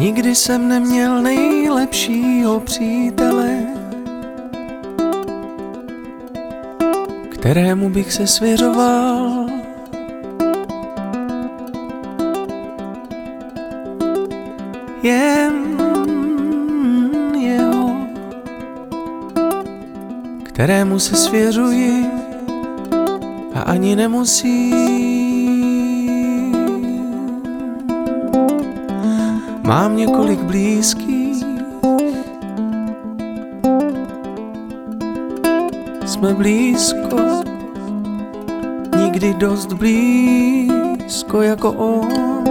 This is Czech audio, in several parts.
Nikdy jsem neměl nejlepšího přítele, kterému bych se svěřoval. Jen jeho, kterému se svěřuji a ani nemusím. Mám několik blízkých, jsme blízko, nikdy dost blízko jako on.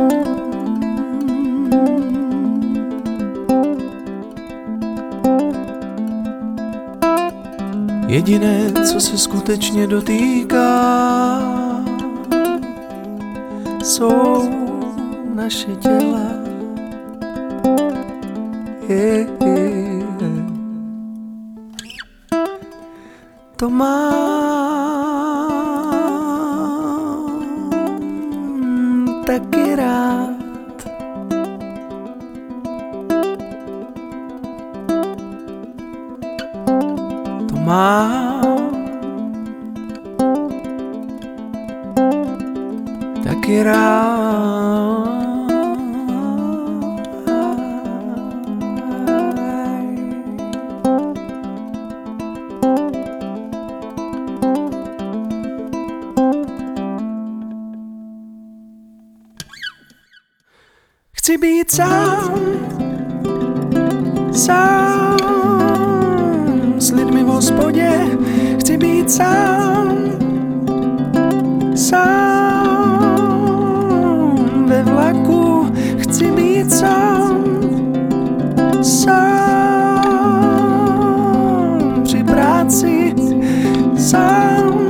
Jediné, co se skutečně dotýká, jsou naše těla. To mám taky rád. To mám taky rád. Chci být sám s lidmi v hospodě. Chci být sám ve vlaku. Chci být sám při práci. Sám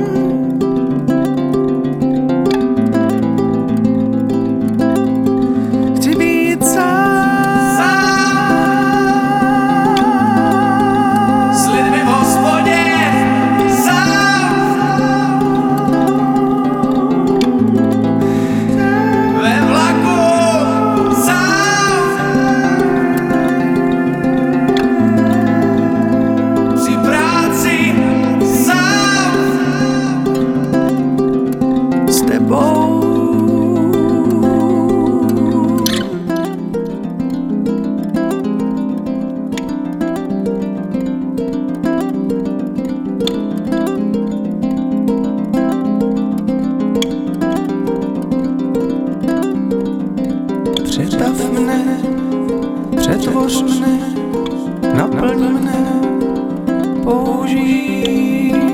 přetav mne, přetvoř mne, naplň mne, použij.